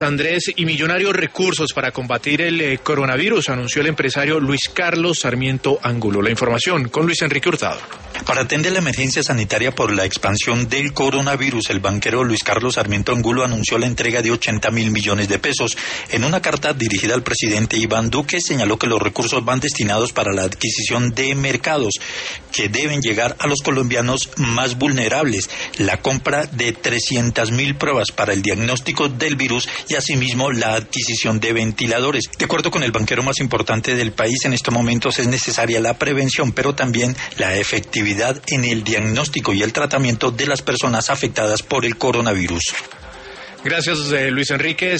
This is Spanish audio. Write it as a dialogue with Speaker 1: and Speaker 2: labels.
Speaker 1: Andrés, y millonarios recursos para combatir el coronavirus, anunció el empresario Luis Carlos Sarmiento Angulo. La información con Luis Enrique Hurtado.
Speaker 2: Para atender la emergencia sanitaria por la expansión del coronavirus, el banquero Luis Carlos Sarmiento Angulo anunció la entrega de 80.000 millones de pesos. En una carta dirigida al presidente Iván Duque, señaló que los recursos van destinados para la adquisición de mercados que deben llegar a los colombianos más vulnerables, la compra de 300.000 pruebas para el diagnóstico del virus y asimismo la adquisición de ventiladores. De acuerdo con el banquero más importante del país, en estos momentos es necesaria la prevención, pero también la efectividad en el diagnóstico y el tratamiento de las personas afectadas por el coronavirus.
Speaker 1: Gracias, Luis Enrique.